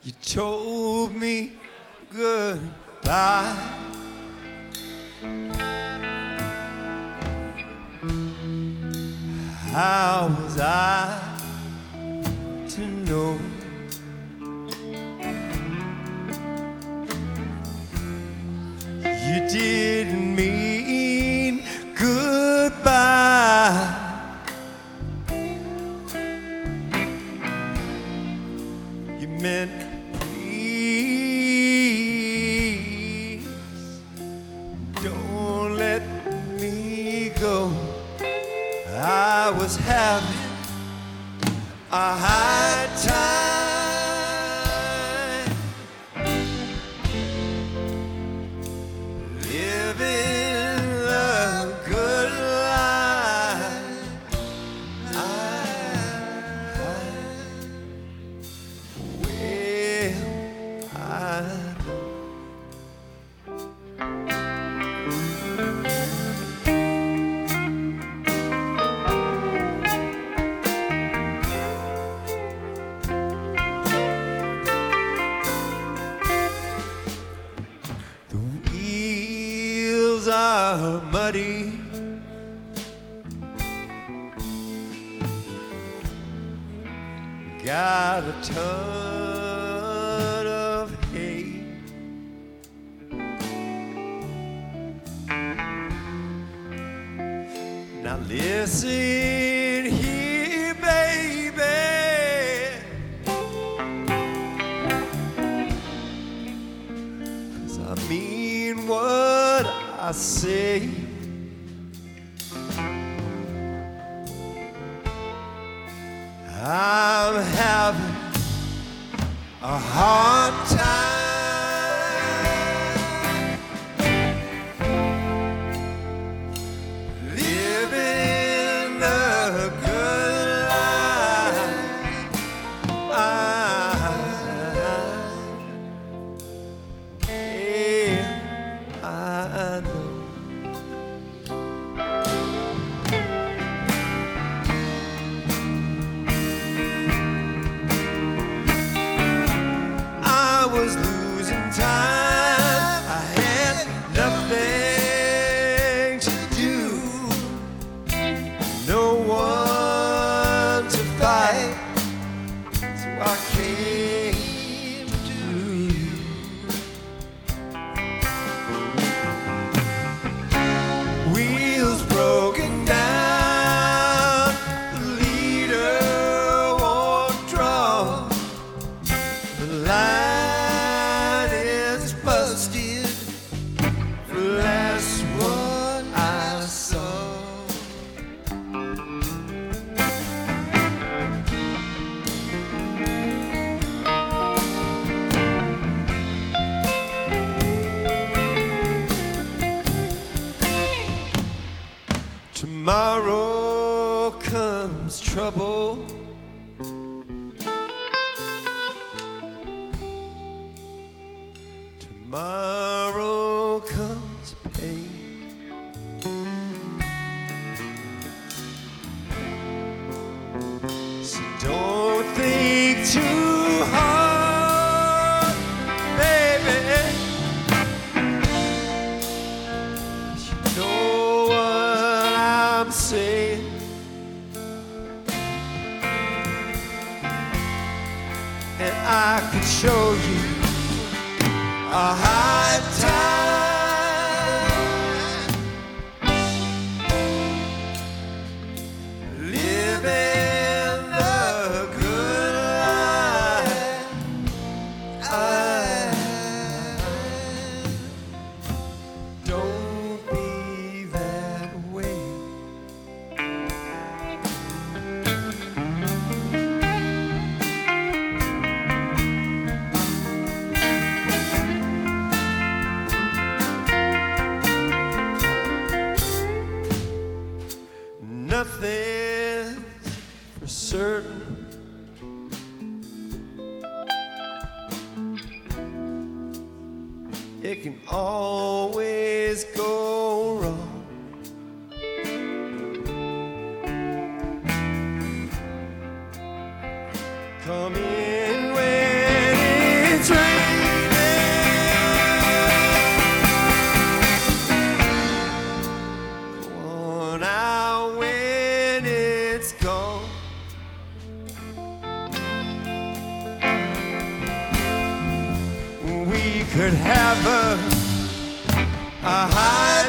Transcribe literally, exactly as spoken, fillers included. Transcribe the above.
You told me goodbye. How was I to know? You didn't mean goodbye. You meant please don't let me go. I was having a hard time living a good life. I, I, well, I are muddy. Got a ton of hate. Now listen here, baby. 'Cause I mean what I say. I'm having a hard time living a good life. I, yeah, I know. Was losing time. I had nothing to do, no one to fight, so I came to you. Wheels broken down, the leader won't draw the line. Tomorrow comes trouble. Tomorrow comes pain. So don't think too hard, baby. You know what I'm saying. And I could show you a hard time living a good life. I don't be that way. Nothing's for certain. It can always go wrong. Come in when could have a, a hide